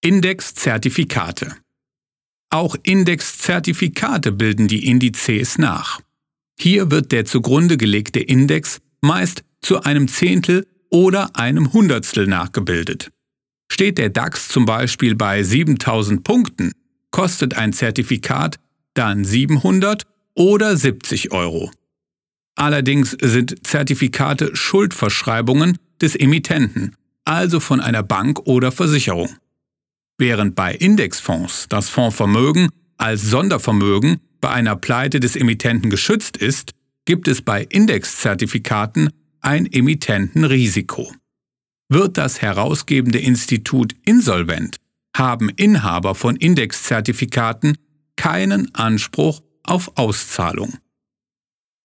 Indexzertifikate. Auch Indexzertifikate bilden die Indizes nach. Hier wird der zugrunde gelegte Index meist zu einem Zehntel oder einem Hundertstel nachgebildet. Steht der DAX zum Beispiel bei 7000 Punkten, kostet ein Zertifikat dann 700 oder 70 Euro. Allerdings sind Zertifikate Schuldverschreibungen des Emittenten, also von einer Bank oder Versicherung. Während bei Indexfonds das Fondsvermögen als Sondervermögen bei einer Pleite des Emittenten geschützt ist, gibt es bei Indexzertifikaten ein Emittentenrisiko. Wird das herausgebende Institut insolvent, haben Inhaber von Indexzertifikaten keinen Anspruch auf Auszahlung.